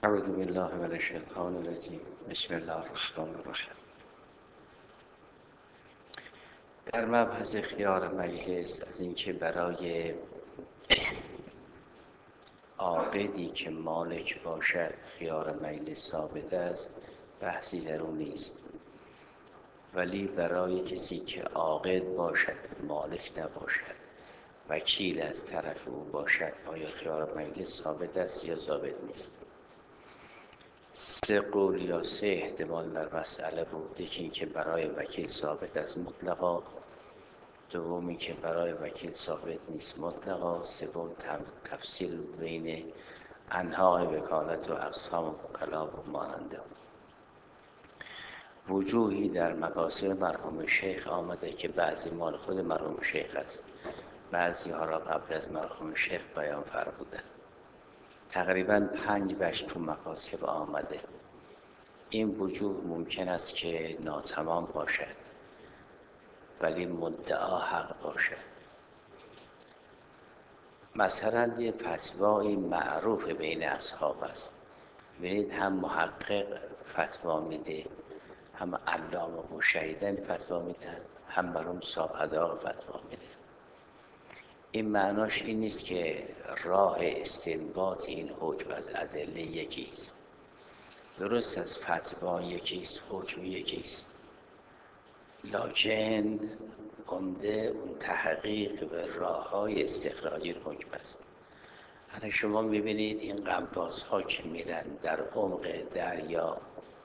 اعوذ بالله من الشیطان الرجیم. بسم الله الرحمن الرحیم. در مبحث خیار مجلس از اینکه برای عاقدی که مالک باشد خیار مجلس ثابت است بحثی در اون نیست، ولی برای کسی که عاقد باشد مالک نباشد وکیل از طرف او باشد آیا خیار مجلس ثابت است یا ثابت نیست؟ سه قول یا سه احتمال در مسئله بود. یکی این که برای وکیل ثابت است مطلقا، دومی که برای وکیل ثابت نیست مطلقا، سوم تفصیل بین انواع وکالت و اقسام وکلا و ماننده. وجوهی در مقاصد مرحوم شیخ آمده که بعضی مال خود مرحوم شیخ است، بعضی ها را قبل از مرحوم شیخ بیان فرمودند. تقریباً 5 وجه تو مکاسب آمده. این وجوه ممکن است که ناتمام باشد ولی مدعا حق باشد. مثلا یه فتوایی معروف بین اصحاب است، ببینید هم محقق فتوا میده، هم علامه و شهیدان فتوا میدن، هم مرحوم صاحب اداق فتوا میده. این معناش این نیست که راه استنباط این حکم از ادله یکی است. درست از فتوا یکی است، حکم یکی است، لکن عمده اون تحقیق به راه‌های استخراجی حکم است. یعنی شما می‌بینید این غواص‌ها که میرن در عمق دریا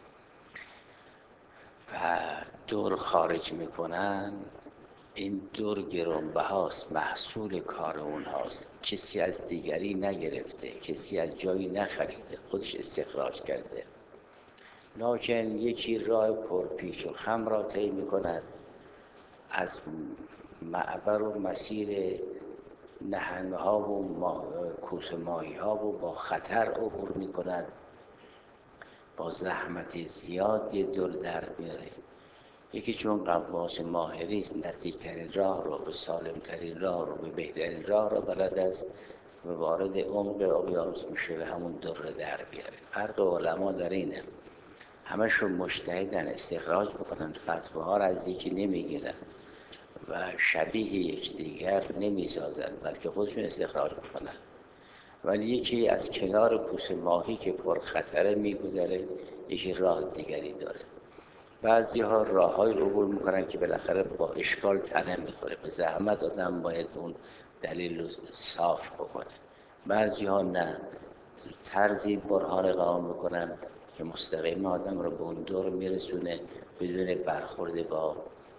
و دور خارج میکنن، این دور گرانبهاست، محصول کار اونهاست، کسی از دیگری نگرفته، کسی از جایی نخریده، خودش استخراج کرده. لکن یکی راه پرپیچ و خم را طی میکند، از معبر و مسیر نهنگ ها و کوس ماهی ها و با خطر عبور میکند، با زحمت زیاد یه دور در میاره. یکی چون غواص ماهری است نزدیکترین راه رو، به سالمترین راه رو، به بهترین راه رو بلد است و وارد عمق اقیانوس میشه و همون دور در بیاره. فرق علما در اینه، همشون مجتهدن، استخراج میکنن، فتواها را از یکی نمیگیرن و شبیه یکدیگر نمیسازن بلکه خودشون استخراج میکنن. ولی یکی از کنار کوس ماهی که پر خطره میگذره، یکی راه دیگری داره. بعضی ها راه های عبور میکنن که بالاخره با اشکال تنه میخوره، به زحمت آدم باید اون دلیل رو صاف بکنه. بعضی ها نه، طرزی برهان قائم میکنن که مستقیم آدم رو به اون دور میرسونه بدون برخورد با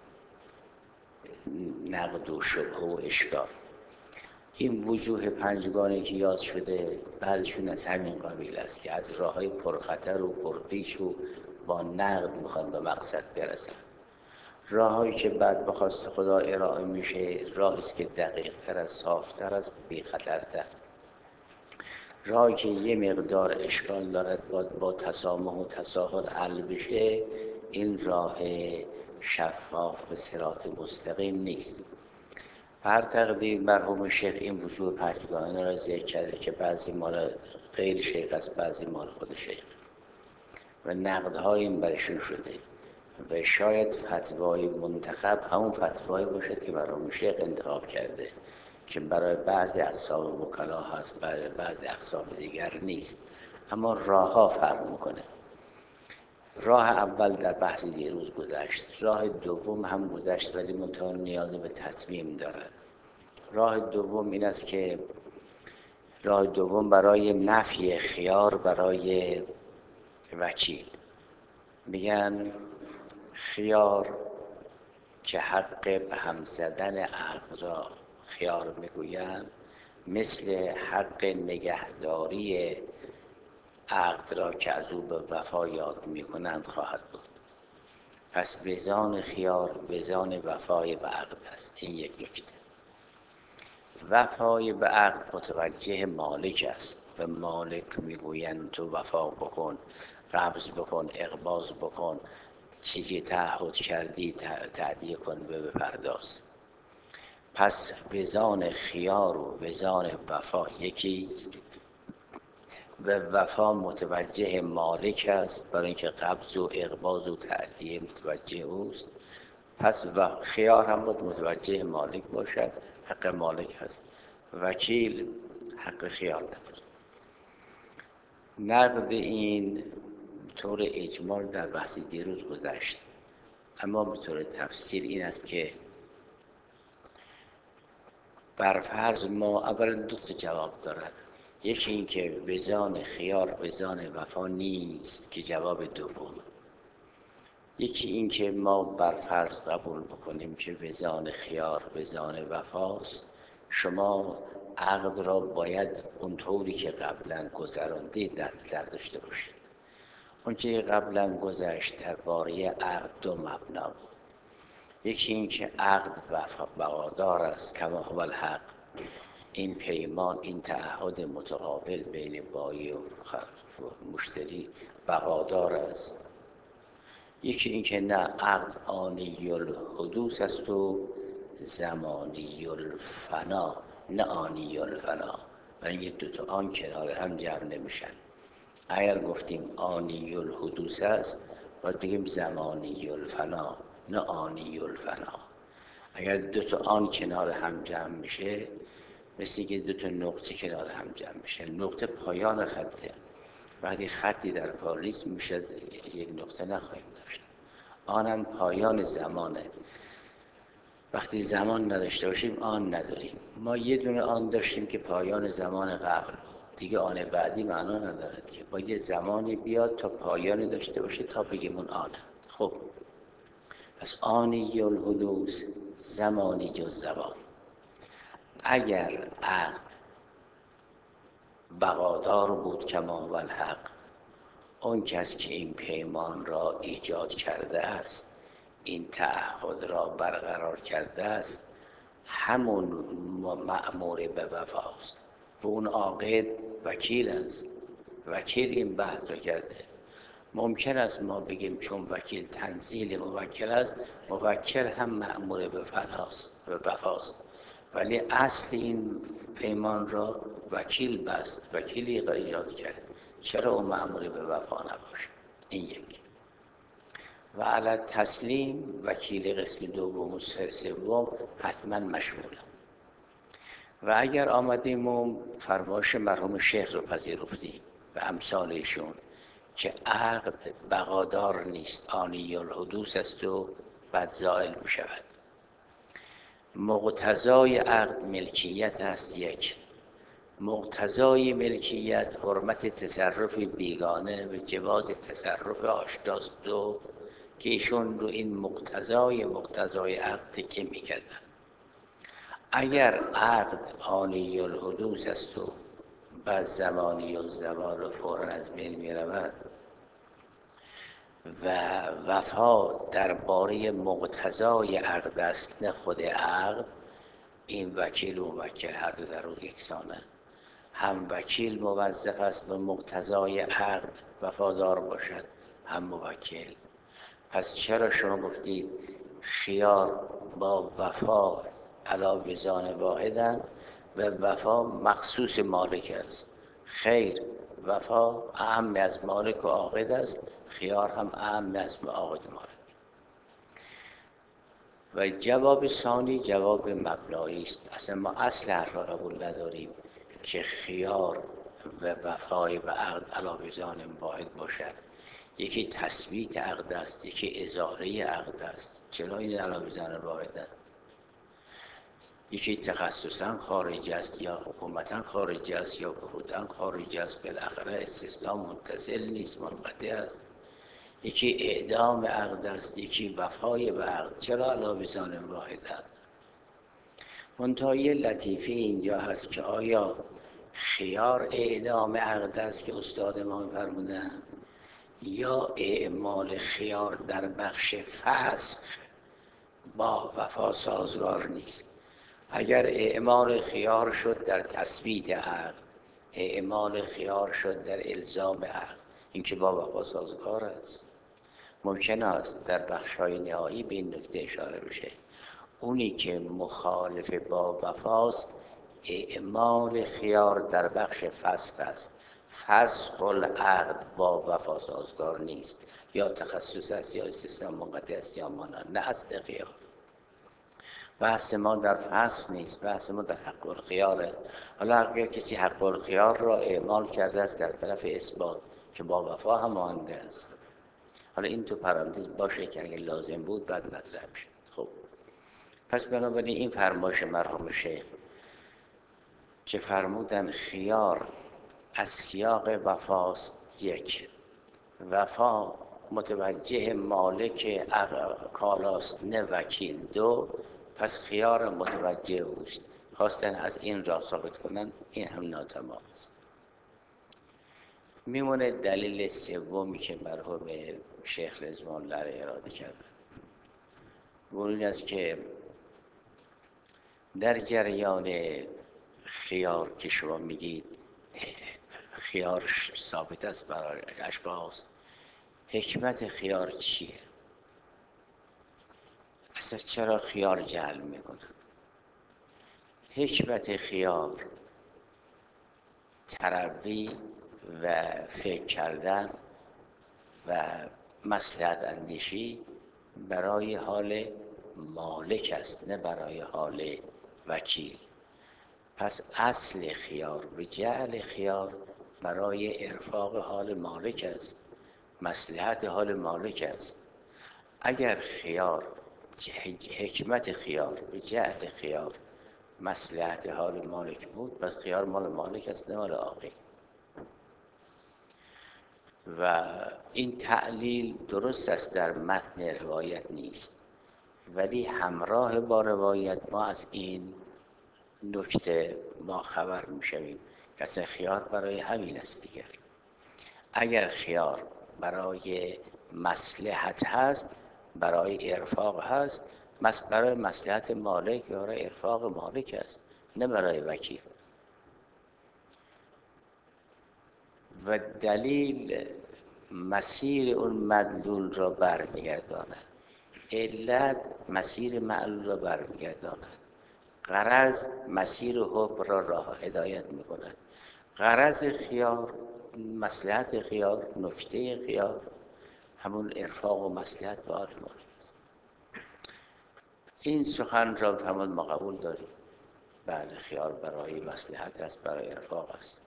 نقد و شبهه و اشکال. این وجوه پنجگانه که یاد شده بعضشون از همین قبیل است که از راه های پرخطر و پرپیچ و با نقد میخوان به مقصد برسن. راهایی که بعد به خواست خدا ارائه میشه راهی است که دقیق تر است، صاف تر است، بی خطرتر. راهی که یه مقدار اشکال دارد با تسامح و تساهل حل بشه، این راه شفاف به صراط مستقیم نیست. هر تقدیر مرحوم شیخ این وجوه پنجگانه را ذکر کرده که بعضی مال غیر شیخ است، بعضی مال خود شیخ و نقدهای این برشون شده و شاید فتوای منتخب همون فتوایی باشد که مرحوم شیخ انتخاب کرده که برای بعضی اقسام وکلا هست، برای بعضی اقسام دیگر نیست، اما راه ها فرق میکنه. راه اول در بحث دیروز گذشت، راه دوم هم گذشت ولی منتها نیاز به تصمیم دارد. راه دوم این است که راه دوم برای نفی خیار برای وکیل میگن خیار که حق به هم زدن عقد را خیار میگویند، مثل حق نگهداری عقد را که از او به وفا یاد میکنند خواهد بود. پس وزان خیار وزان وفای به عقد است. این یک نکته. وفای به عقد متوجه مالک است، به مالک میگویند تو وفا بکن، قبض بکن، اقباض بکن، چیزی تعهد کردی تأدیه کن بپرداز. پس وزان خیار و وزان وفا یکیست و وفا متوجه مالک است، برای اینکه قبض و اقباض و تعدیه متوجه اوست. پس خیار هم باید متوجه مالک باشد، حق مالک هست. وکیل حق خیار نداره. نقد این طور اجمال در بحث دیروز گذشت، اما به طور تفسیر این است که برفرض ما اولا دو تا جواب دارد. یکی این که وزان خیار وزان وفا نیست که جواب دوم. یکی این که ما برفرض قبول بکنیم که وزان خیار وزان وفاست، شما عقد را باید اونطوری که قبلا گذراندید در نظر داشته باشید. اونچه قبلا گذشت درباره عقد دو مبنا بود. یکی این که عقد وفادار است کما هو الحق، این پیمان، این تعهد متقابل بین بایی و مشتری بقادار است. یکی این که نه، عقد آنی الحدوث است و زمانی الفنا، نه آنی الفنا، برای اینکه دوتا آن کنار هم جمع نمیشن. اگر گفتیم آنی الحدوث است باید بگیم زمانی الفنا، نه آنی الفنا. اگر دوتا آن کنار هم جمع میشه مثل که دوتا نقطه کنار هم جمع میشه. نقطه پایان خطه، وقتی خطی در کار نیست میشه از یک نقطه نخواهیم داشت. آنم پایان زمانه. وقتی زمان نداشته باشیم آن نداریم. ما یه دونه آن داشتیم که پایان زمان قبل، دیگه آن بعدی معنا ندارد که با یه زمانی بیاد تا پایانی داشته باشه تا بگیم اون آنه. خب پس آنی الحدوث زمانی جز زمان. اگر عقد بقادار بود کما هو الحق، اون کس که این پیمان را ایجاد کرده است، این تعهد را برقرار کرده است، همون مأمور به وفاست و اون عاقد وکیل است. وکیل این بحث را کرده. ممکن است ما بگیم چون وکیل تنزیل موکل است، موکل هم مأمور به وفاست، ولی اصل این پیمان را وکیل بست، وکیلی ایجاد کرد، چرا اون مأمور به وفا نباشه؟ این یک. و علی تسلیم وکیل قسم دوم و سوم حتما مشموله. و اگر آمدیم و فرمایش مرحوم شیخ رو پذیرفتیم و امثال ایشون که عقد بقادار نیست، آنی الحدوث است و بعد زائل می شود، مقتضای عقد ملکیت است. یک، مقتضای ملکیت حرمت تصرف بیگانه و جواز تصرف آشناست. دو، که ایشون رو این مقتضای عقد تکیه میکردن. اگر عقد آنی الحدوث است و بعد زمانی و زمان رو فوراً از بین میرود و وفا درباره مقتضای عقد است نه خود عقد، این وکیل و موکل هر دو در او یکسانه. هم وکیل موظف است به مقتضای عقد وفادار باشد، هم موکل. پس چرا شما گفتید خیار با وفا علی وزان واحدن و وفا مخصوص مالک است؟ خیر، وفا اعم از مالک و عاقد است، خیار هم اعم از عاقد و مالک. و جواب ثانی جواب مبنایی است. اصلا ما اصل حرف را قبول نداریم که خیار و وفای و عقد علی وزان واحد باشد. یکی تثبیت عقد است، یکی ازاره عقد است. چرا این علی وزان واحد است؟ یکی تخصصا خارج است یا حکومتا خارج است یا برودا خارج است، بالاخره استثناء متصل نیست، منقطع است. یکی اعدام عقد است، یکی وفای به عقد. چرا علی وزان واحد است؟ منتها یه لطیفه اینجا هست که آیا خیار اعدام عقد است که استاد ما فرمودن یا اعمال خیار در بخش فسخ با وفا سازگار نیست؟ اگر اعمال خیار شد در تثبیت عقد، اعمال خیار شد در الزام عقد، این که با وفا سازگار است. ممکن است در بخش‌های نهایی به این نکته اشاره بشه. اونی که مخالف با وفاست اعمال خیار در بخش فسخ است. فسخ العقد با وفا سازگار نیست، یا تخصص است یا استثناء منقطع است یا مانع، نه اصل خیار. بحث ما در فسخ نیست، بحث ما در حق الخیاره. حالا اگر کسی حق الخیار را اعمال کرده است در طرف اثبات که با وفا هم مانده است، حالا این تو پرانتز باشه که اگر لازم بود بعد مطرح شد. خب پس بنابراین این فرمایش مرحوم شیخ که فرمودن خیار از سیاق وفاست، یک، وفا متوجه مالک کالاست نه وکیل، دو، پس خیار متوجه اوست. خواستن از این را ثابت کنن، این هم ناتمام است. میمونه دلیل سومی که مرحوم شیخ رضوان الله اراده کردن، و این است که در جریان خیار که شما میگید خیار ثابت است برای اشخاص، حکمت خیار چیه؟ اصلا چرا خیار جعل میکنن؟ حکمت خیار تربی و فکر کردن و مصلحت اندیشی برای حال مالک است، نه برای حال وکیل. پس اصل خیار و جعل خیار برای ارفاق حال مالک است، مصلحت حال مالک است. اگر خیار، حکمت خیار و جعل خیار مصلحت حال مالک بود، پس خیار مال مالک است نه مال آقی. و این تعلیل درست است در متن روایت نیست، ولی همراه با روایت ما از این نکته ما خبر میشویم که اصلا خیار برای همین است دیگر. اگر خیار برای مصلحت هست، برای ارفاق هست، برای مصلحت مالک و برای ارفاق مالک است، نه برای وکیل. و دلیل مسیر اون مدلول را برمیگرداند، علت مسیر معلول را برمیگرداند، غرض مسیر حکم را هدایت میکند. غرض خیار، مصلحت خیار، نکته خیار همون ارفاق و مصلحت به حال مالک است. این سخن را همون ما قبول داریم. بله، خیار برای مصلحت است، برای ارفاق است،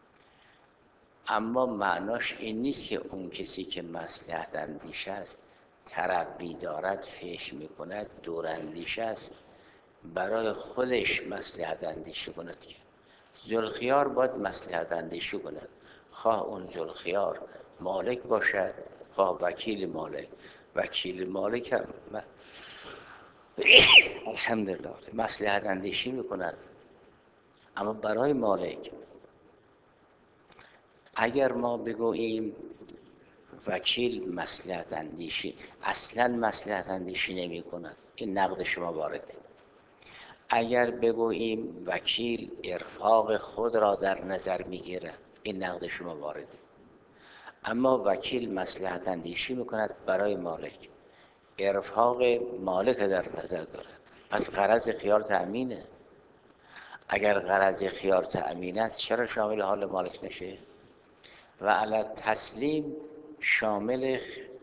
اما معناش این نیست که اون کسی که مصلحت اندیش است، تربی دارد، فکر میکند، دور اندیش است، برای خودش مصلحت اندیشی کند. که ذوالخیار باید مصلحت اندیشی کند، خواه اون ذوالخیار مالک باشد، خواه وکیل مالک. وکیل مالک هم الحمدلله مصلحت اندیشی میکند، اما برای مالک. اگر ما بگوییم وکیل مصلحت اندیشی، اصلا مصلحت اندیشی نمی کند، این نقد شما وارده. اگر بگوییم وکیل ارفاق خود را در نظر میگیرد، این نقد شما وارده. اما وکیل مصلحت اندیشی میکند برای مالک، ارفاق مالک در نظر دارد، پس غرض خیار تأمینه. اگر غرض خیار تأمین است، چرا شامل حال مالک نشه؟ و علی تسلیم شامل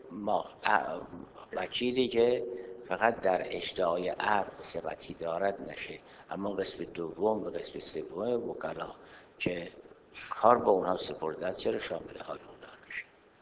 وکیلی که فقط در اجرای عقد ثبتی دارد نشه، اما قسم دوم و قسم سوم وکلا که کار با اونها سپرده است، چرا شامل حال اونها نشه؟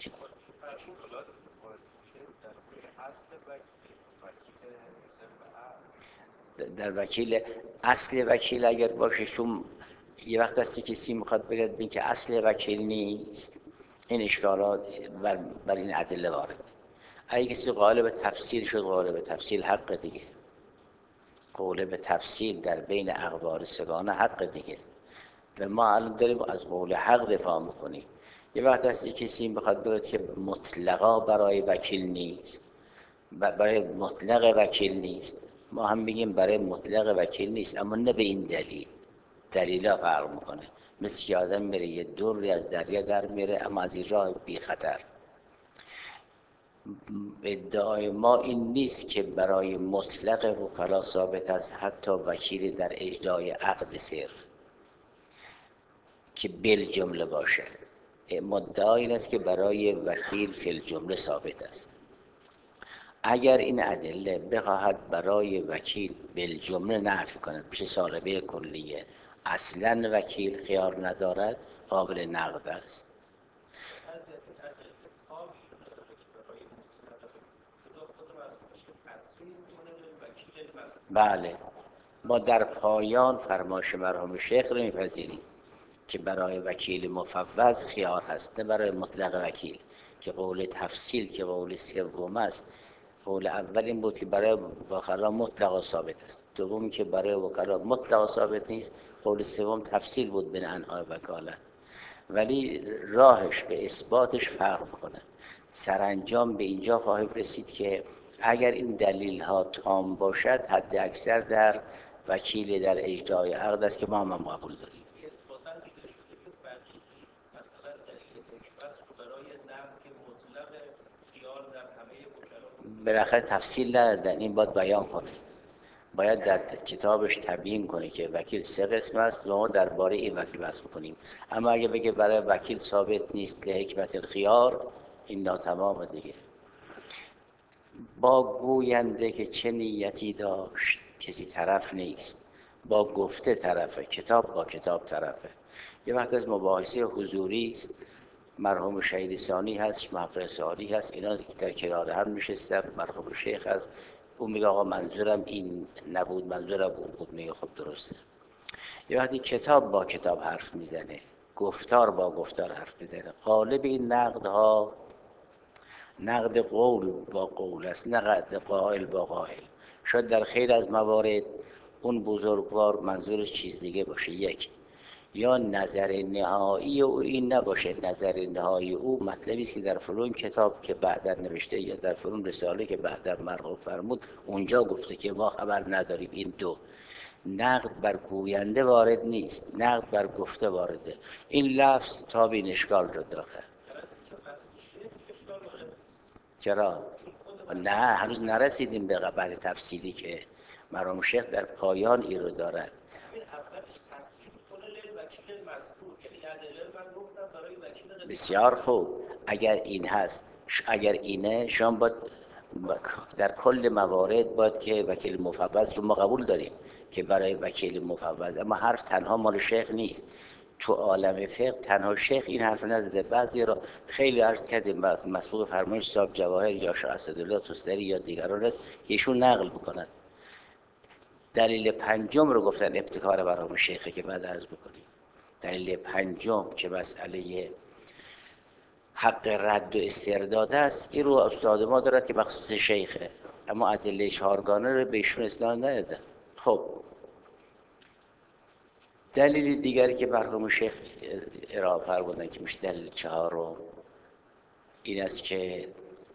در وکیل، اصل وکیل اگر باشه، چون یه وقت هستی کسی میخواد بگه این که اصل وکیل نیست، این اشکالات بر این ادله وارده. اگه کسی قائل به تفصیل شد، قائل به تفصیل حق دیگه، قول به تفصیل در بین اقوال سگانه حق دیگه، و ما الان داریم از قول حق دفاع میکنیم. یه وقت هستی کسی میخواد بگه که مطلقا برای وکیل نیست، برای مطلق وکیل نیست، ما هم میگیم برای مطلق وکیل نیست، اما نه به این دلیل. دلیلا فرق میکنه. مثل که آدم میره یه دوری از دریا در میره، اما از این راه بی خطر. ادعای ما این نیست که برای مطلق وکلا ثابت است، حتی وکیل در اجرای عقد صرف که بل جمله باشه. مدعا این است که برای وکیل فی الجمله ثابت است. اگر این ادله بخواهد برای وکیل بالجمله نفی کند، میشه سالبه کلیه، اصلا وکیل خیار ندارد، قابل نقد است. بله، ما در پایان فرمایش مرحوم شیخ رو میپذیریم که برای وکیل مفوض خیار هست، نه برای مطلق وکیل که قول تفصیل که قول سوم است. قول اول این بود که برای وکلا مطلق ثابت است، دومی که برای وکلا مطلق ثابت نیست، قول سوم تفصیل بود بین انواع وکالت، ولی راهش به اثباتش فرق میکنه. سرانجام به اینجا خواهیم رسید که اگر این دلیل ها تام باشد، حد اکثر در وکیل در اجرای عقد است که ما هم قبول داریم. بالاخره تفصیل ندادن، این باید بیان کنه، باید در کتابش تبیین کنه که وکیل 3 قسم است و ما درباره این وکیل بحث می‌کنیم. اما اگه بگه برای وکیل ثابت نیست لحکمت الخیار، این ناتمام دیگه. با گوینده که چه نیتی داشت کسی طرف نیست، با گفته طرفه، کتاب با کتاب طرفه. یه وقت از مباحثه حضوری است، مرحوم شهید ثانی هست، محقق ثانی هست، اینا در کنار هم نشستن، مرحوم شیخ هست، اون میگه آقا منظورم این نبود، منظورم اون بود، میگه خب درسته. یه وقتی کتاب با کتاب حرف میزنه، گفتار با گفتار حرف میزنه، غالب این نقدها نقد قول با قول است، نقد قائل با قائل. شاید در خیلی از موارد اون بزرگوار منظورش چیز دیگه باشه، یک یا نظر نهایی او این نباشه، نظر نهایی او مطلبی است که در فلان کتاب که بعدا نوشته یا در فلان رساله که بعدا مرحوم فرمود اونجا گفته که ما خبر نداریم. این دو، نقد بر گوینده وارد نیست، نقد بر گفته وارده. این لفظ تابین اشکال رو داره. چرا؟ نه، هنوز نرسیدیم به بحث تفصیلی که مرحوم شیخ در پایان این رو دارد. بسیار خوب، اگر این هست، اگر اینه، شما باید در کل موارد باید که وکیل مفوض رو ما قبول داریم که برای وکیل مفوض، اما حرف تنها مال شیخ نیست. تو عالم فقه تنها شیخ این حرف نزده، بعضی را خیلی عرض کردیم، مسبوق فرمایش صاحب جواهر یا شاه اسدالله توستری یا دیگران است که ایشون نقل میکنن. دلیل پنجم رو گفتن ابتکار برای شیخه که بعد عرض بکنیم. دلیل پنجم که مسئله حق رد و استرداد است، این رو استاد ما دارد که مخصوص شیخه، اما ادله 4گانه رو به ایشون اسناد نداده. خب دلیل دیگری که مرحوم شیخ ارائه فرمودن که میشه دلیل 4، این است که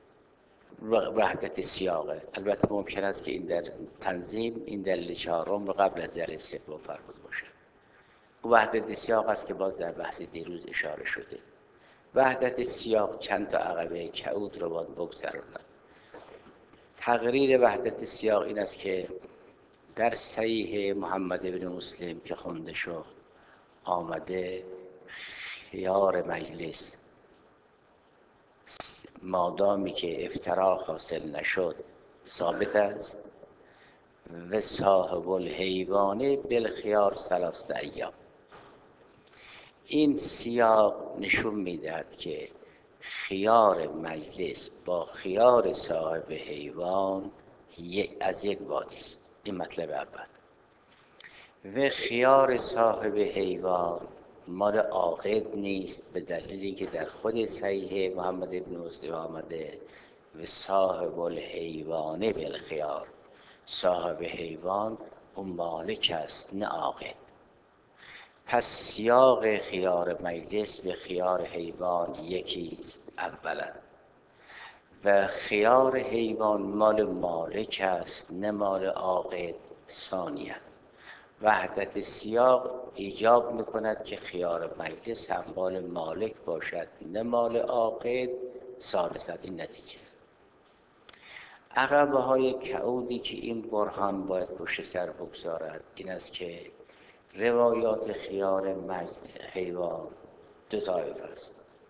وحدت سیاقه. البته ممکن است که این در تنظیم این دلیل 4 رو قبل از دلیل 3 فرمود باشه. وحدت سیاق است که باز در بحث دیروز اشاره شده. وحدت سیاق چند تا عقبه کعود رو باید بگذراند. تقریر وحدت سیاق این است که در صحیح محمد بن مسلم که خونده شد آمده خیار مجلس مادامی که افتراق حاصل نشد ثابت است و صاحب الحیوانه بالخیار 3 ایام. این سیاق نشون میدهد که خیار مجلس با خیار صاحب حیوان از یک وادی است. این مطلب اول. و خیار صاحب حیوان مال عاقد نیست، به دلیل اینکه در خود صحیح محمد ابن مسلم آمده و صاحب الحیوانه بالخیار، صاحب حیوان اون مالک است نه عاقد. پس سیاق خیار مجلس به خیار حیوان یکی است اولا، و خیار حیوان مال مالک است نه مال عاقد ثانیا. وحدت سیاق ایجاب میکند که خیار مجلس هم مال مالک باشد نه مال عاقد ثالثا. این نتیجه عقبه های کعودی که این برهان باید پشت سر بگذارد این است که روایات خیار حیوان 2 طایفه است.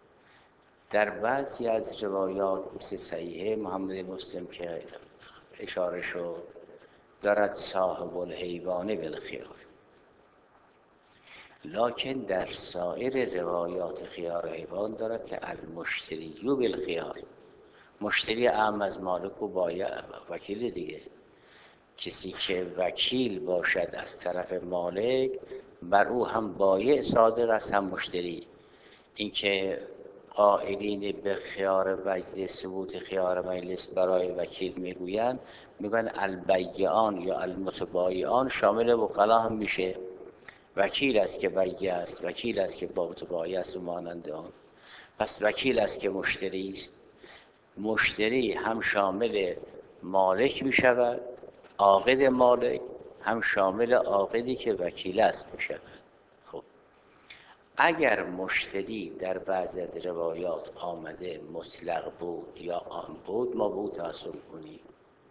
در بعضی از روایات مثل صحیح محمد مسلم که اشاره شد دارد صاحب الحیوان بالخیار، لکن در سایر روایات خیار حیوان دارد که المشتری بالخیار، مشتری اعم از مالک و بایع وکیل دیگه، کسی که وکیل باشد از طرف مالک بر او هم بایع صادق است هم مشتری. اینکه قائلین به خیار مجلس، ثبوت خیار مجلس برای وکیل میگویند، میگن البیعان یا المتبایعان شامل وکلا هم میشه، وکیل است که بیع است، وکیل است که متبایع است و مانند آن. پس وکیل است که مشتری است، مشتری هم شامل مالک می شود، عاقد مالک، هم شامل عاقدی که وکیل است می شود. خب اگر مشتری در بعضی از روایات آمده مطلق بود یا عام بود، ما به او تعصب کنیم؟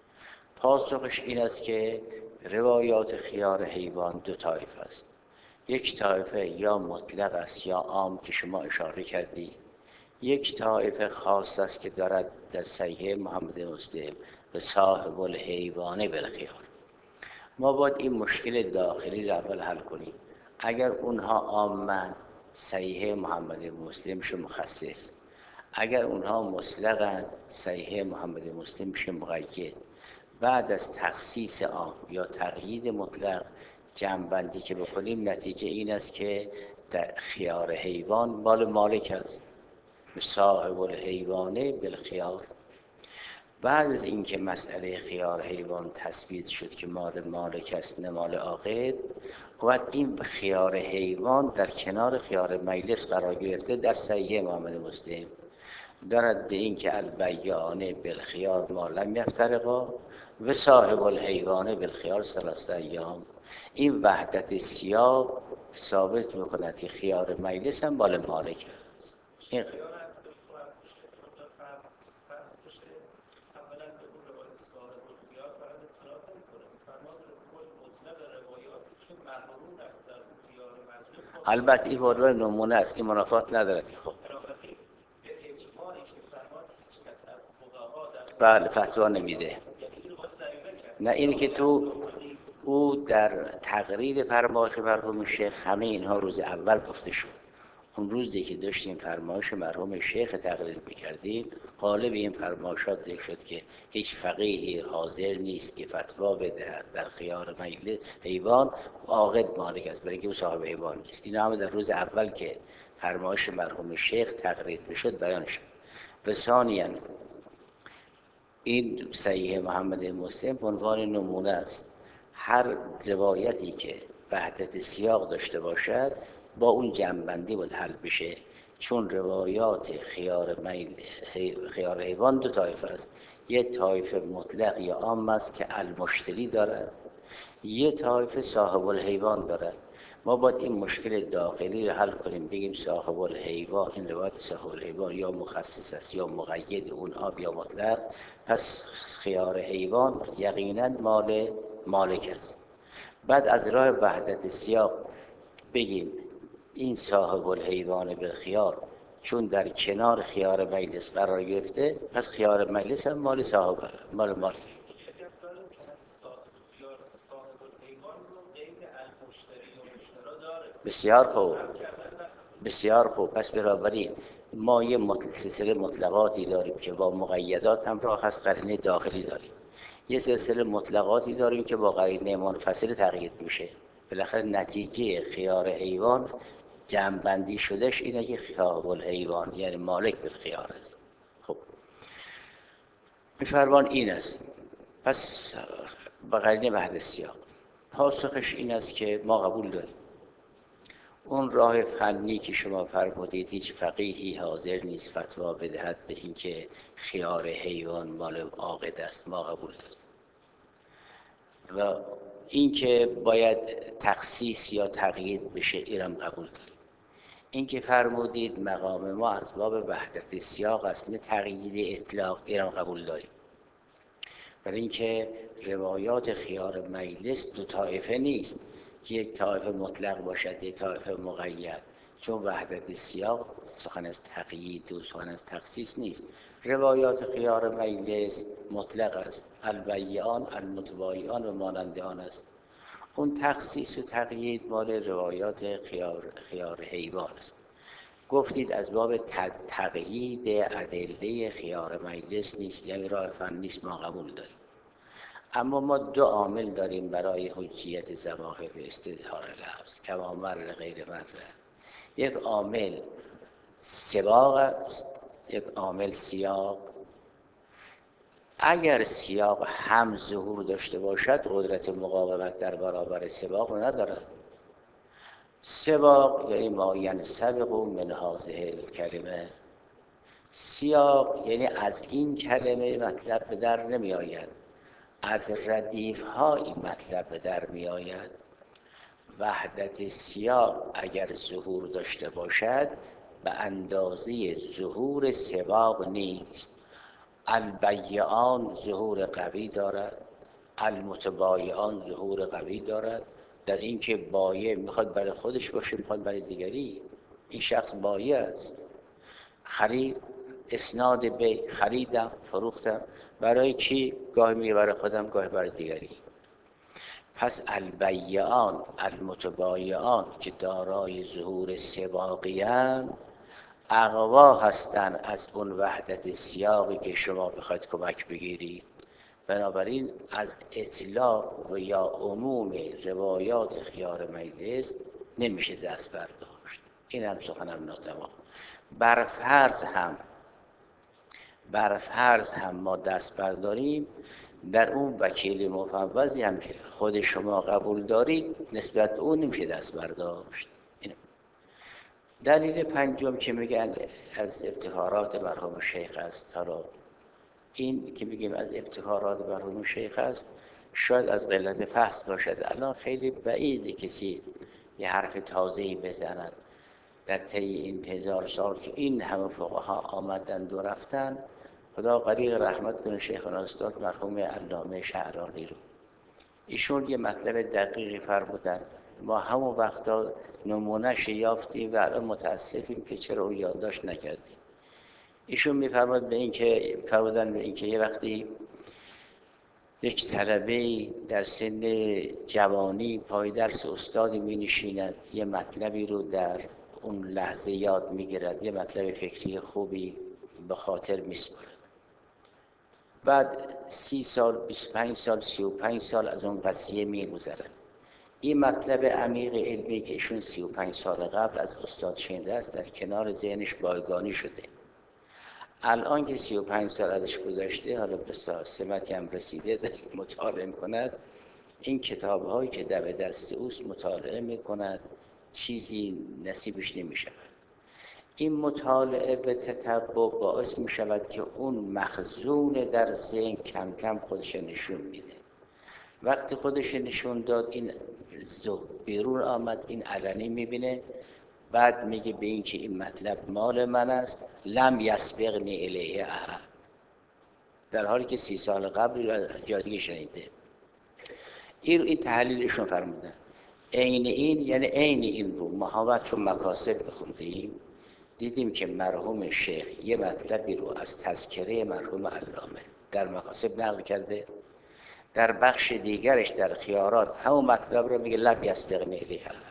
پاسخش این است که روایات خیار حیوان دو طایفه است. یک طایفه یا مطلق است یا عام که شما اشاره کردید، یک طایفه خاص است که دارد در صحیح محمد مسلم به صاحب الحیوان بالخیار. ما باید این مشکل داخلی را اول حل کنیم. اگر اونها عامن، صحیح محمد مسلم میشه مخصص، اگر اونها مطلقن، صحیح محمد مسلم میشه مقید. بعد از تخصیص عام یا تقیید مطلق جمع‌بندی که بکنیم، نتیجه این است که در خیار حیوان مال مالک است، صاحب الحیوان بالخیار. بعد از اینکه مسئله خیار حیوان تثبیت شد که مال مالک است نه مال عاقد، بعد این خیار حیوان در کنار خیار مجلس قرار گرفته در صحیح محمد مسلم دارد به این که البیعان بالخیار ما لم یفترقا و صاحب الحیوان بالخیار 3 ایام. این وحدت سیاق ثابت میکند که خیار مجلس هم مال مالک است. این البته این عنوان نمونه است، این منافات ندارد که خب بله فتوا نمیده. نه اینی که تو او در تقریر فرمایش مرحوم شیخ همه اینها روز اول گفته شد. اون روزی که داشتیم فرمایش مرحوم شیخ تقریر میکردیم، غالب این فرمایشات ذکر شد که هیچ فقیهی حاضر نیست که فتوا بده در خیار مجلس حیوان عاقد مالک است، برای که او صاحب حیوان نیست. اینا همه در روز اول که فرمایش مرحوم شیخ تقریر میشد بیان شد. و ثانیاً این صحیح محمد مسلم به عنوان نمونه است. هر روایتی که وحدت سیاق داشته باشد با اون جمع‌بندی باید حل بشه، چون روایات خیار حیوان دو طایفه است. یک طایفه مطلق یا عام است که المشتری دارد، یک طایفه صاحب الحیوان دارد. ما باید این مشکل داخلی رو حل کنیم، بگیم صاحب الحیوان، این روایت صاحب الحیوان یا مخصص است یا مقید اون آب یا مطلق، پس خیار حیوان یقینا مال مالک است. بعد از راه وحدت سیاق بگیم این صاحب الحیوان بالخیار چون در کنار خیار مجلس قرار گرفته، پس خیار مجلس هم مال صاحب مالک. بسیار خوب، بسیار خوب. پس بنابراین ما یه سلسله مطلقاتی داریم که با مقیدات همراه هست، قرینه داخلی داریم. یه سلسله مطلقاتی داریم که با قرینه منفصل تقیید میشه. بالاخره نتیجه خیار حیوان جمع‌بندی شدهش اینه که خیار الحیوان یعنی مالک بالخیار است. خب میفرمان این است. پس با قرینه وحدت سیاق پاسخش این است که ما قبول داریم اون راه فنی که شما فرمودید هیچ فقیهی حاضر نیست فتوا بدهد به این که خیار حیوان مال عاقد است، ما قبول داریم. و این که باید تخصیص یا تقیید بشه اینم قبول داریم. این که فرمودید مقام ما از باب وحدت سیاق است نه تقیید اطلاق، اینم قبول داریم. برای اینکه روایات خیار مجلس دو طایفه نیست که یک طایفه مطلق باشد یک طایفه مقید، چون وحدت سیاق سخن از تقیید و سخن از تخصیص نیست. روایات خیار مجلس مطلق است، البیعان المتبایعان و مانند آن است. اون تخصیص و تقیید مال روایات خیار حیوان است. گفتید از باب تقیید ادله خیار مجلس نیست، یعنی راه فن نیست، ما قبول داریم. اما ما دو عامل داریم برای حجیت ظواهر و استظهار لفظ، کما مر غیر مره. یک عامل سباق است، یک عامل سیاق. اگر سیاق هم ظهور داشته باشد قدرت مقاومت در برابر سباق رو ندارد. سباق یعنی ما ینسبق من هذه الکلمه، سیاق یعنی از این کلمه مطلب به در نمی آید، از ردیف ها این مطلب به در می آید. وحدت سیاق اگر ظهور داشته باشد به اندازه ظهور سباق نیست. البیعان ظهور قوی دارد، المتبایعان ظهور قوی دارد، در اینکه بایع میخواد برای خودش باشه، میخواد برای دیگری. این شخص بایع است. خرید، اسناد بی، خریدم، فروختم، برای کی؟ گاهی میگه برای خودم، گاهی برای دیگری. پس البیعان المتبایعان که دارای ظهور سباقی‌اند اقوا هستند از اون وحدت سیاقی که شما بخواید کمک بگیرید. بنابراین از اطلاق و یا عموم روایات خیار مجلس نمیشه دست برداشت. این هم سخنم ناتمام. بر فرض هم ما دست برداریم، در اون وکیل مفوضی هم که خود شما قبول دارید نسبت به اون نمیشه دست برداشت. دلیل پنجم که میگن از ابتکارات مرحوم شیخ است. حالا این که میگیم از ابتکارات مرحوم شیخ است شاید از قلت فحص باشد. الان خیلی بعیده کسی یه حرف تازه‌ای بزند در طی این 1000 سال که این همه فقها آمدند و رفتن. خدا غریق رحمت کنه شیخنا استاد مرحوم علامه شعرانی رو. ایشون یه مطلب دقیقی فرمودن، ما همون وقتا نمونهش یافتیم و الان متاسفیم که چرا اون یادداشت نکردیم. ایشون میفرماد به اینکه یه وقتی یک طلبه در سن جوانی پای درس استادی می نشیند، یه مطلبی رو در اون لحظه یاد میگیرد، یه مطلب فکری خوبی به خاطر میسپارد. بعد 30 سال، 25 سال، 35 سال از اون قضیه میگذرد. این مطلب عمیق علمی که ایشون 35 سال قبل از استاد شنیده است در کنار ذهنش بایگانی شده. الان که 35 سال ازش گذشته، حالا به سمتی هم رسیده، در مطالعه میکند. این کتاب‌هایی که در دست اوست مطالعه میکند، چیزی نصیبش نمیشود. این مطالعه به تتبع باعث میشود که اون مخزون در ذهن کم کم خودش نشون میده. وقتی خودش نشون داد، این بیرون آمد، این علنی میبینه، بعد میگه به این که این مطلب مال من است، لم یسبقنی الیه احد، در حالی که 30 سال قبل جای دیگه شنیده. این تحلیلشون فرمودن. عین این یعنی عین این رو محاوت چون مکاسب بخوندیم، دیدیم که مرحوم شیخ یه مطلبی رو از تذکره مرحوم علامه در مکاسب نقل کرده، در بخش دیگرش در خیارات همون مطلب رو میگه لم یسبقنی الیه احد.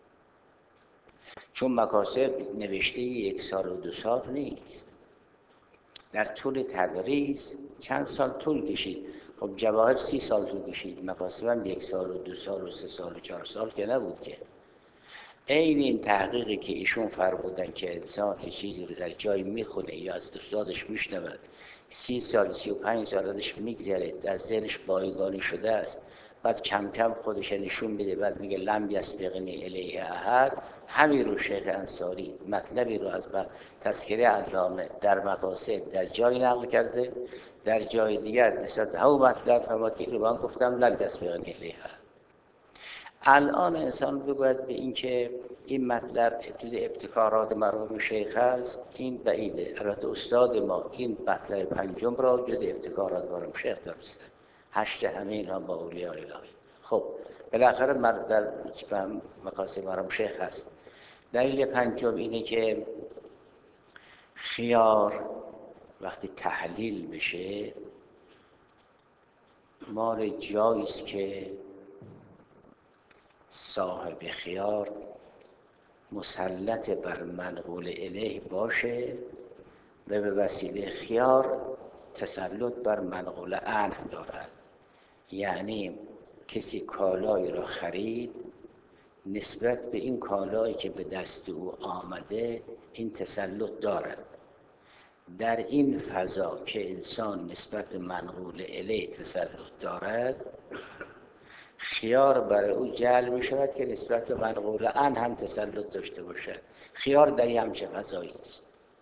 چون مکاسب نوشته 1 سال و 2 سال نیست، در طول تدریس چند سال طول کشید. خب جواهر 30 سال طول کشید، مکاسب هم 1 سال و 2 سال و 3 سال و 4 سال که نبود که. عین این تحقیقی که ایشون فرمودن که انسان چیزی رو در جای میخونه یا از استادش میشنود، 30 سال 35 سال ازش میگذره، در ذهنش بایگانی شده است، بعد کم کم خودش نشون میده، بعد میگه لم یسبقنی الیه احد. همین رو شیخ انصاری مطلبی رو از تذکره علامه در مکاسب در جای نقل کرده، در جای دیگر نسبت به همون مطلب فرمود که اینو من گفتم لم یسبقنی الیه احد. الان انسان بگوید به این که این مطلب جز ابتکارات مرحوم شیخ است، این بعیده. البته استاد ما این مطلب پنجم را جز ابتکارات مرحوم شیخ دانسته، 8 همه اینها با اولیاء الهی. خب بالاخره در مکاسب مرحوم شیخ هست. دلیل پنجم اینه که خیار وقتی تحلیل بشه مال جاییست که صاحب خیار مسلط بر منقول الیه باشه و به وسیله خیار تسلط بر منقول عنه دارد. یعنی کسی کالایی را خرید، نسبت به این کالایی که به دست او آمده این تسلط دارد. در این فضا که انسان نسبت به منقول الیه تسلط دارد، خیار برای او جلب می شود که نسبت به منقول عنه هم تسلط داشته باشد. خیار در این همچه فضایی است.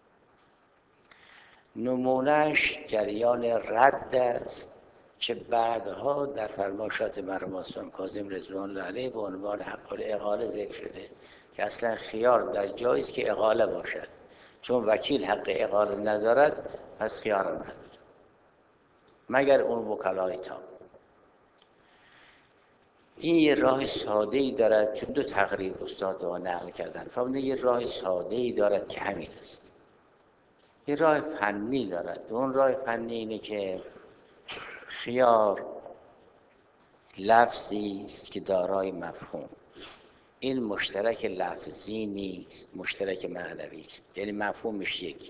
نمونهش جریان رد است که بعدها در فرمایشات مرحوم استاد کاظم رضوان الله علیه به عنوان حق الاقاله ذکر شده که اصلا خیار در جایی است که اقاله باشد، چون وکیل حق اقاله ندارد پس خیار هم ندارد مگر اون وکلای تام. این یه راه ساده ای دارد، چون دو تقریر استاد ها نقل کردن فهمیدن یه راه ساده ای دارد که همین است. یه راه فنی دارد. اون راه فنی اینه که خیار لفظی است که دارای مفهوم. این مشترک لفظی نیست، مشترک معنوی است، یعنی مفهومش یکی.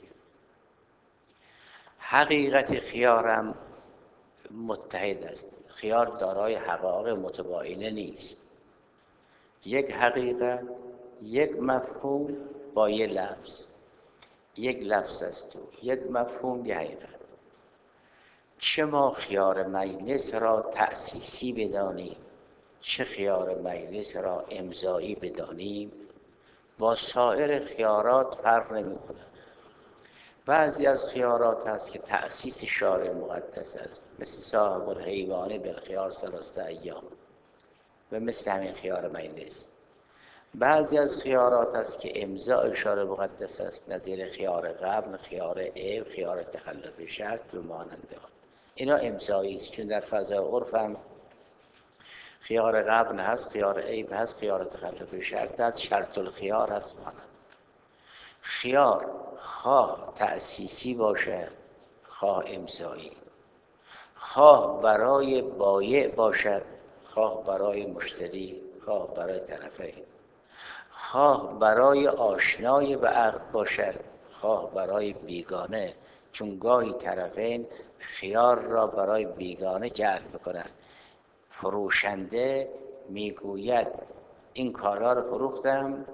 حقیقت خیارم متحد است. خیار دارای حقایق متباینه نیست. یک حقیقت، یک مفهوم با یک لفظ، یک لفظ است و یک مفهوم، یک حقیقت. چه ما خیار مجلس را تأسیسی بدانیم، چه خیار مجلس را امضایی بدانیم، با سایر خیارات فرق نمی‌کند. بعضی از خیارات هست که تأسیس شارع مقدس است، مثل صاحب الحیوان بالخیار 3 ایام و مثل همین خیار مجلس. بعضی از خیارات هست که امضاء شارع مقدس است، نظیر خیار قبل، خیار عیب، خیار تخلف شرط و مانند آن. اینا امضایی است، چون در فضای عرف هم خیار قبل هست، خیار عیب هست، خیار تخلف شرط هست، شرط الخیار هست مانند. خیار خواه تأسیسی باشد، خواه امضایی، خواه برای بایع باشد، خواه برای مشتری، خواه برای طرفین، خواه برای آشنای به عقد باشد، خواه برای بیگانه، چون گاهی طرفین خیار را برای بیگانه جلب می‌کنند. فروشنده میگوید این کالا رو فروختم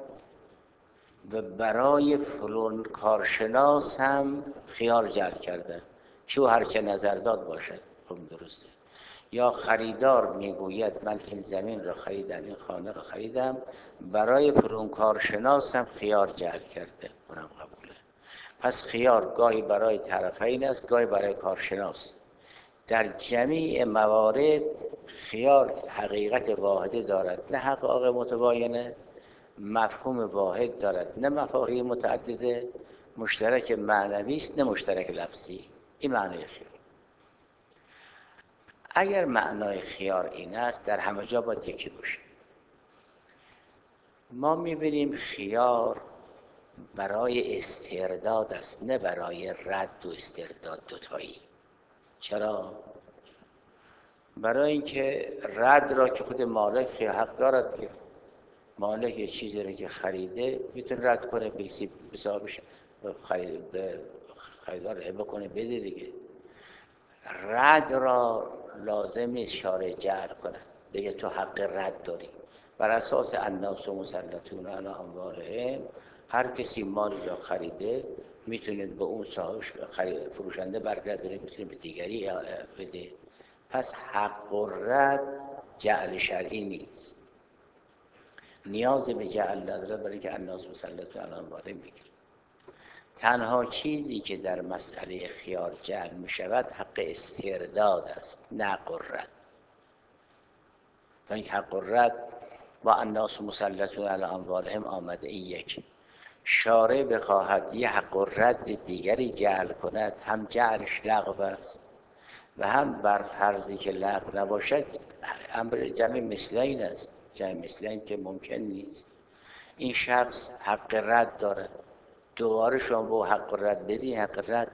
و برای فلان کارشناس هم خیار جلب کرده که او هرچه نظر داد باشد. خب درسته. یا خریدار میگوید من این زمین را خریدم، این خانه را خریدم، برای فلان کارشناس هم خیار جلب کرده، اونم قبوله. پس خیار گاهی برای طرفین است، گاهی برای کارشناس. در جمیع موارد خیار حقیقت واحده دارد، نه حقایق متباینه، مفهوم واحد دارد، نه مفاهیم متعدده، مشترک معنوی است نه مشترک لفظی. این معنای خیار. اگر معنای خیار این است، در همه جا باید یکی باشه. ما می‌بینیم خیار برای استرداد است، نه برای رد و استرداد دوتایی. چرا؟ برای اینکه رد را که خود مالک خیار حق دارد که مالک یه چیزی رو که خریده میتونه رد کنه، بکسی حسابش به خریدار هبه کنه بده دیگه. رد را لازم نیست شارع جعل کنه، بگه تو حق رد داری. بر اساس الناس مسلطون علی اموالهم، هر کسی مالی را خریده میتونه به اون صاحبش فروشنده برگردونه، میتونه به دیگری بده. پس حق رد جعل شرعی نیست، نیاز به جعل نداره، برای که الناس مسلطون علی اموالهم میگیره. تنها چیزی که در مسئله خیار جعل می شود حق استرداد است، نه حق الرد. تا اینکه حق الرد با الناس مسلطون علی اموالهم آمده. این یک شارع بخواهد یه حق الرد دیگری جعل کند، هم جعلش لغو است و هم بر فرضی که لغو نباشد امر جمع مثلین است. جمع مثلین که ممکن نیست. این شخص حق رد داره، دوباره شما با حق رد بدی، حق رد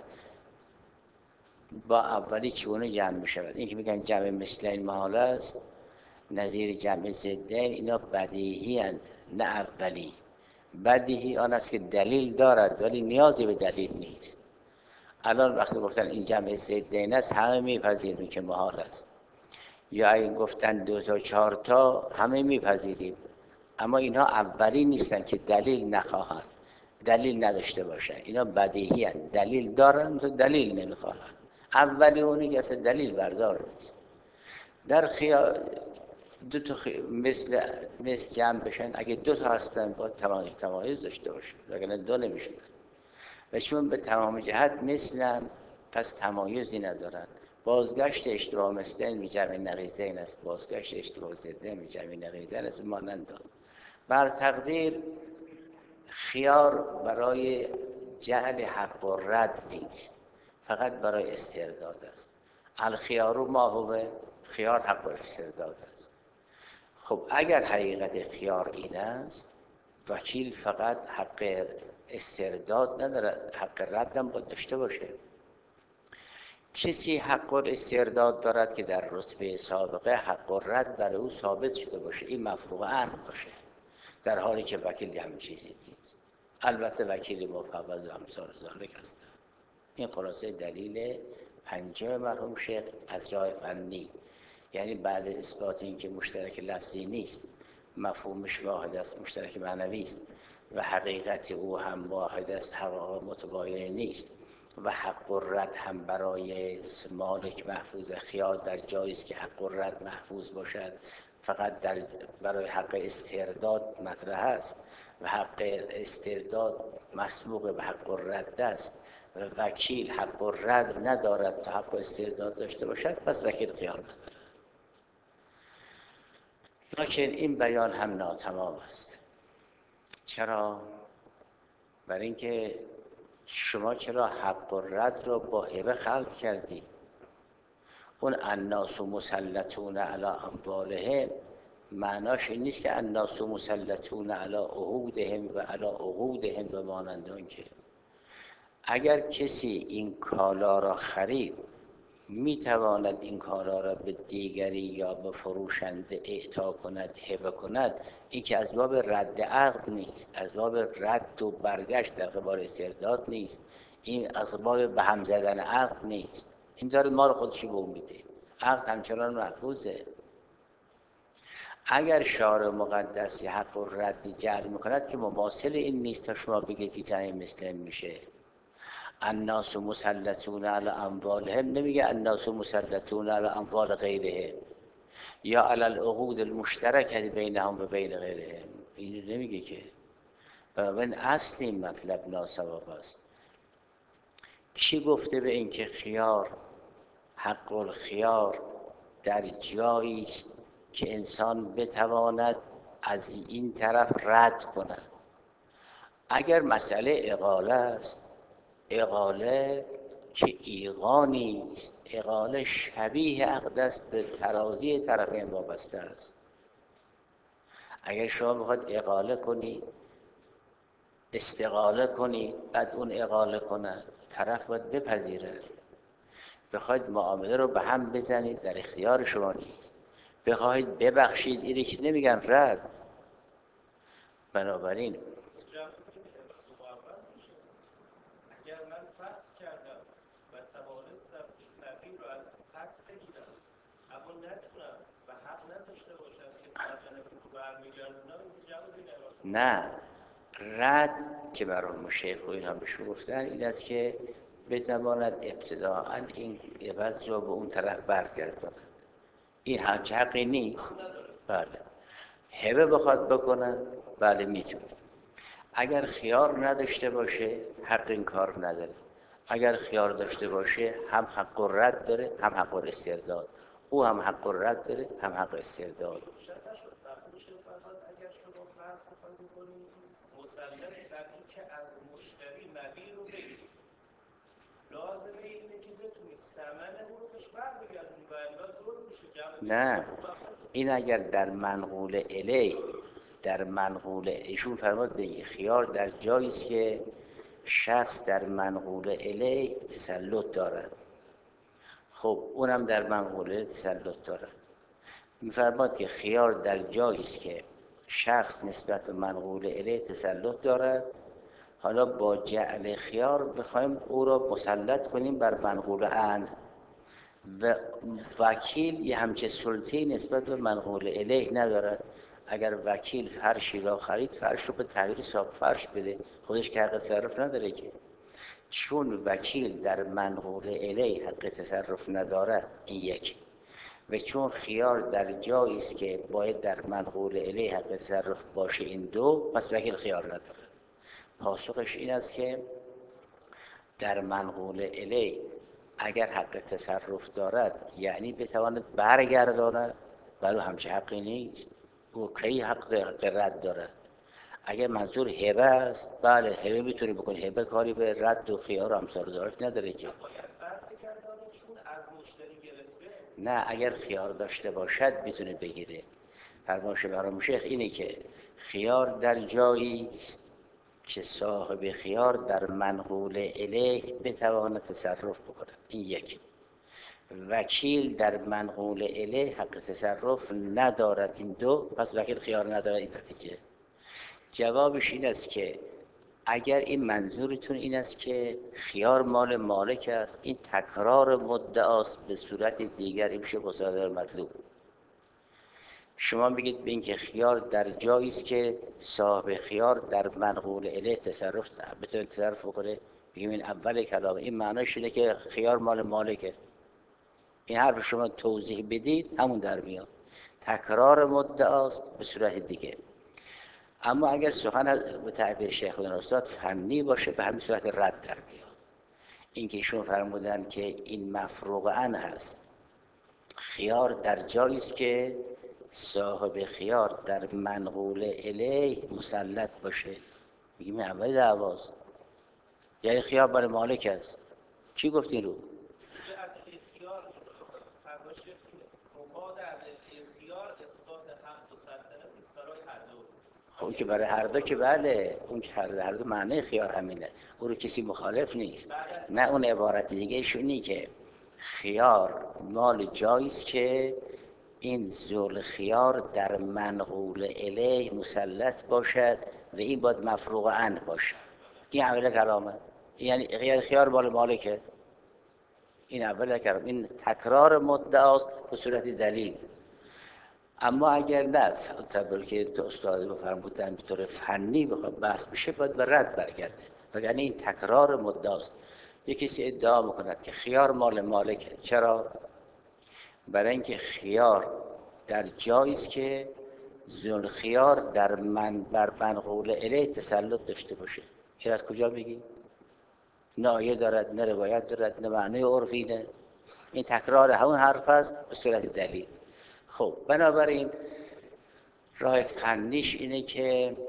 با اولی چگونه جمع می شود؟ این که میگن جمع مثلین محال است، نظیر جمع ضدین، اینا بدیهی هستند نه اولی. بدیهی آن است که دلیل دارد ولی نیازی به دلیل نیست. الان وقتی گفتن این جمع ضدین است همه میپذیریم که محال است، یا اگه گفتن 2 تا 4 تا همه میپذیریم، اما اینها اولی نیستن که دلیل نخواهند، دلیل نداشته باشن. اینا بدیهی هستند، دلیل دارن تو دلیل نمیخواهند. اولی اونی که اصلا دلیل بردار نیست. در خیال دو تا مثل جمع بشن، اگه 2 تا هستن با تمایز داشته باشن، وگرنه 2 نمیشن. و چون به تمام جهت مثلن پس تمایزی ندارن. بازگشت اشتباه مثلین به جمع نقیضین است، بازگشت اشتباه ضدین به جمع نقیضین است. مانند بر تقدیر خیار برای جعل حق و رد نیست، فقط برای استرداد است. الخیار ما هو، خیار حق و استرداد است. خب اگر حقیقت خیار این است، وکیل فقط حق استرداد ندارد، حق رد هم باید داشته باشه. کسی حق استرداد دارد که در رتبه سابقه حق و رد برای او ثابت شده باشه، این مفروغ عقل باشه، در حالی که وکیل همین چیزی نیست. البته وکیل مفوض و امثال ذالک هست. این خلاصه دلیل پنجم مرحوم شیخ از راه فنی، یعنی بعد اثبات این که مشترک لفظی نیست، مفهومش واحد است، مشترک معنوی است و حقیقت او هم واحد است، حقایق متباین نیست و حق و رد هم برای مالک محفوظ. خیار در جایی است که حق و رد محفوظ باشد، فقط برای حق استرداد مطرح است و حق استرداد مسبوق به حق و رد است و وکیل حق و رد ندارد تا حق و استرداد داشته باشد، پس وکیل خیار ندارد. لکن این بیان هم ناتمام است. چرا؟ برای اینکه شما چرا حق و رد رو با هبه خلط کردی؟ اون الناس مسلطون علی اموالهم معناش این نیست که الناس مسلطون علی عهودهم و علی عقودهم و مانند آن. که اگر کسی این کالا را خرید میتواند این کالا را به دیگری یا به فروشنده اعطا کند، هبه کند، این که از باب رد عقد نیست، از باب رد و برگشت در قبال استرداد نیست، این از باب به هم زدن عقد نیست. این داره ما رو خودشی به اون میده، عقد همچنان محفوظه. اگر شارع مقدسی حق و رد جعل میکند که مماثل این نیست تا شما بگید که جمع مثل میشه. الناس مسلطون علی اموالهم نمیگه الناس مسلطون علی اموال غیرهم یا علی العقود المشترکه بینهم و بین غیرهم، این نمیگه که. بنابراین اصل این مطلب ناسواب است. کی گفته به این که خیار حق الخیار در جایی است که انسان بتواند از این طرف رد کند؟ اگر مسئله اقاله است، اقاله که ایقانی است، اقاله شبیه عقد است، به ترازی طرفین وابسته است. اگر شما بخواید اقاله کنی، استقاله کنی، بعد اون اقاله کنه، طرف باید بپذیره. بخواید معامله رو به هم بزنید، در اختیار شما نیست. بخواید ببخشید، اینی که نمیگن رد. بنابراین اگر من فصل کردم و توانستم نبی رو از پس بگیرم اما نتونم و حق نداشته باشم که ثمن رو برمیگردونم، این جوابی نه، رد که مرحوم شیخ و اینا بهش گفتن این است که بتواند ابتداعاً این عوض رو به اون طرف برگرداند. این همچه حقی نیست. بله، هبه بخواد بکنن، بله میتونه. اگر خیار نداشته باشه حق این کار نداره. اگر خیار داشته باشه هم حق و رد داره هم حق و استرداد. او هم حق و رد داره هم حق استرداد. اگر شما فرض بکنید مسلط بر این که از مشتری مبیع رو بگیرید، لازمه اینه که بتونید ثمن اون رو بهش برمیگردونید و الا ظلم میشه. نه، این اگر در منقول الی در منقول ایشون فرمود بگی خیار در جایی است که شخص در منقول الیه تسلط دارد. خب اونم در منقول تسلط دارد. می‌فرماد که خیار در جایی است که شخص نسبت به منقول الیه تسلط دارد. حالا با جعل خیار بخوایم او را مسلط کنیم بر منقول عن و وکیل یه همچه سلطه‌ای نسبت به منقول الیه ندارد. اگر وکیل فرشی را خرید، فرش رو به تغییر ساق فرش بده، خودش که حق تصرف نداره که. چون وکیل در منقول الیه حق تصرف ندارد، این یک. و چون خیار در جایی است که باید در منقول الیه حق تصرف باشه، این دو، پس وکیل خیار ندارد. پاسخش این است که در منقول الیه اگر حق تصرف دارد یعنی بتواند برگرداند، ولی همچه حقی نیست. او کی حق رد دارد؟ اگر منظور هبه است، بله هبه میتونه بکنه، هبه کاری به رد و خیار و امثال ذالک نداره که. نه، اگر خیار داشته باشد میتونه بگیره. فرمایش برام شیخ اینه که خیار در جایی است که صاحب خیار در منقول الیه بتواند تصرف بکند، این یک. وکیل در منقول الیه حق تصرف ندارد، این دو، پس وکیل خیار ندارد، این نتیجه. جوابش این است که اگر این منظورتون این است که خیار مال مالک است، این تکرار مدعاست به صورت دیگر، این میشه مصادره مطلوب. شما بگید به این که خیار در جایی است که صاحب خیار در منقول الیه تصرف بتونه تصرف بکنه، بگیم این اول کلامه، این معناش اینه که خیار مال مالکه. این حرف شما توضیح بدید همون در میاد، تکرار مدعاست به صورت دیگه. اما اگر سخن به تعبیر شیخ استاد فنی باشه، به همین صورت رد در میاد. این که ایشون فرمودن که این مفروغ عن هست، خیار در جایی است که صاحب خیار در منقول الیه مسلط باشه، میگیم اول دعواست، یعنی خیار برای مالک است. کی گفت این رو؟ خب که برای هر دو که بله، اون که هر دو معنی خیار همینه، او رو کسی مخالف نیست. نه، اون عبارت دیگه شونی که خیار مال جایی است که این ذل خیار در منقول الیه مسلط باشد و این باید مفروغ عنه باشه. این اول کلامه، یعنی غیر خیار مال مالکه. این اول کلام، این تکرار مدعاست به صورت دلیل. اما اگر نه، طبعا که استاد بفرمودن به طور فنی بخواد بحث بشه، باید به رد برگرده، وگرنه این تکرار مدعاست. یک کسی ادعا میکند که خیار مال مالکه، چرا؟ برای اینکه خیار در جایی است که ذل خیار در بر منقول الیه تسلط داشته باشه. این از کجا بگی؟ نه آیه دارد، نه روایت دارد، نه معنی عرفی، نه. این تکرار همون حرف است به صورت دلیل. خب بنابراین راه فنیش اینه که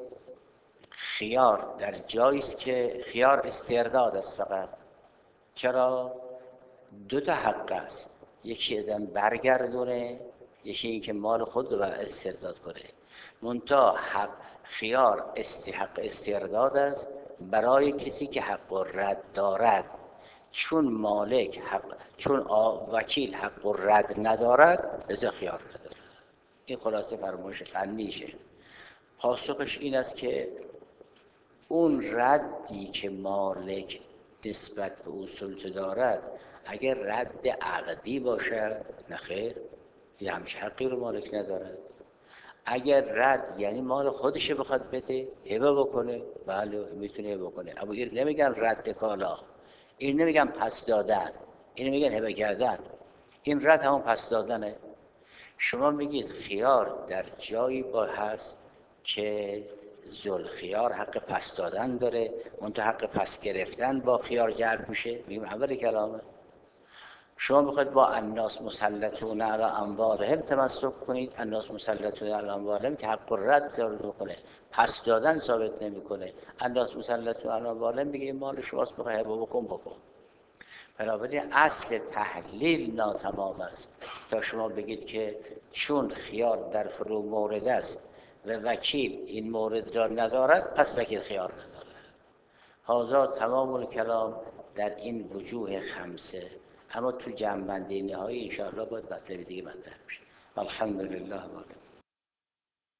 خیار در جایی است که خیار استرداد است فقط. چرا؟ دو تا حق است، یکی ادن برگردونه، یکی این که مال خود رو استرداد کنه. منتها حق خیار حق استرداد است برای کسی که حق رد دارد. چون مالک چون وکیل حق رد ندارد، لذا خیار ندارد. این خلاصه فرمایش فنیشه. پاسخش این است که اون ردی که مالک نسبت به او سلطه دارد، اگر رد عقدی باشد، نخیر، یه همچه حقی رو مالک ندارد. اگر رد یعنی مال خودشه بخواد بده، هبه بکنه، بله میتونه هبه بکنه. اما این نمیگن رد کالا، این نمیگن پس دادن، این نمیگن هبه کردن. این رد همون پس دادنه. شما میگید خیار در جایی هست که ذل خیار حق پس دادن داره، منتها حق پس گرفتن با خیار جلب میشه، میگیم اول کلامه. شما میخواید با الناس مسلطون علی اموالهم تمسک کنید، الناس مسلطون علی اموالهم که حق رد ثابت میکنه، پس دادن ثابت نمیکنه. الناس مسلطون علی اموالهم میگه این مال شماست، میخوای هبه بکن. بنابراین اصل تحلیل ناتمام است تا شما بگید که چون خیار در فرو مورد است و وکیل این مورد را ندارد پس وکیل خیار ندارد. هذا تمام الکلام در این وجوه خمسه، اما تو جمع بندی نهایی انشاءالله باید مطلب دیگه مطرح بشه. الحمدلله.